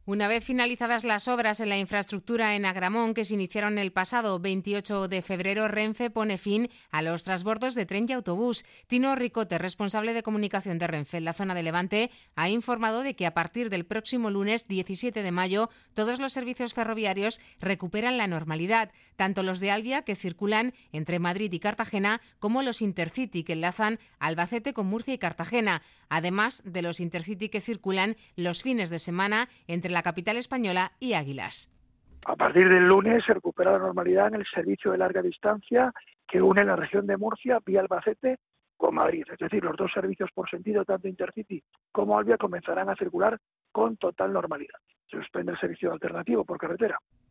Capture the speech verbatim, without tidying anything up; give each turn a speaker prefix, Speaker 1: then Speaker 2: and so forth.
Speaker 1: Una vez finalizadas las obras en la infraestructura en Agramón, que se iniciaron el pasado veintiocho de febrero, Renfe pone fin a los transbordos de tren y autobús. Tino Ricote, responsable de comunicación de Renfe en la zona de Levante, ha informado de que a partir del próximo lunes diecisiete de mayo todos los servicios ferroviarios recuperan la normalidad, tanto los de Alvia, que circulan entre Madrid y Cartagena, como los Intercity, que enlazan Albacete con Murcia y Cartagena, además de los Intercity que circulan los fines de semana entre la capital española y Águilas.
Speaker 2: A partir del lunes se recupera la normalidad en el servicio de larga distancia que une la región de Murcia vía Albacete con Madrid. Es decir, los dos servicios por sentido, tanto Intercity como Alvia, comenzarán a circular con total normalidad. Se suspende el servicio alternativo por carretera.